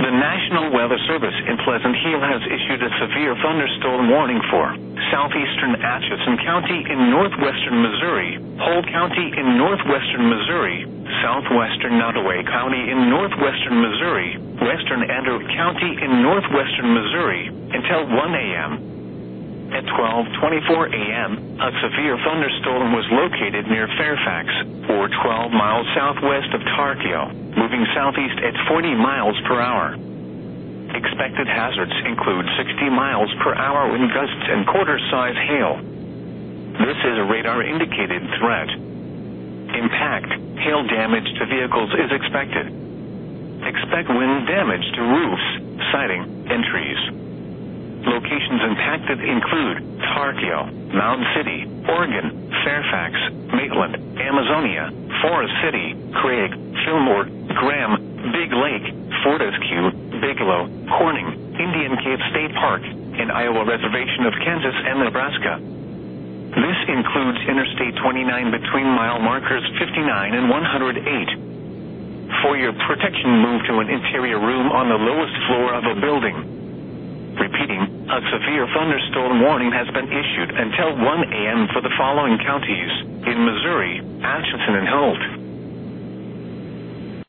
The National Weather Service in Pleasant Hill has issued a severe thunderstorm warning for southeastern Atchison County in northwestern Missouri, Polk County in northwestern Missouri, southwestern Nottoway County in northwestern Missouri, western Andrew County in northwestern Missouri, until 1 a.m. At 12:24 a.m., a severe thunderstorm was located near Fairfax, or 12 miles southwest of Tarkio, moving southeast at 40 miles per hour. Expected hazards include 60 miles per hour wind gusts and quarter-size hail. This is a radar-indicated threat. Impact, hail damage to vehicles is expected. Expect wind damage to roofs, siding, and trees. Locations impacted include Tarkio, Mound City, Oregon, Fairfax, Maitland, Amazonia, Forest City, Craig, Fillmore, Graham, Big Lake, Fortescue, Bigelow, Corning, Indian Cave State Park, and Iowa Reservation of Kansas and Nebraska. This includes Interstate 29 between mile markers 59 and 108. For your protection, move to an interior room on the lowest floor of a building. Repeating, a severe thunderstorm warning has been issued until 1 a.m. for the following counties in Missouri: Atchison and Holt,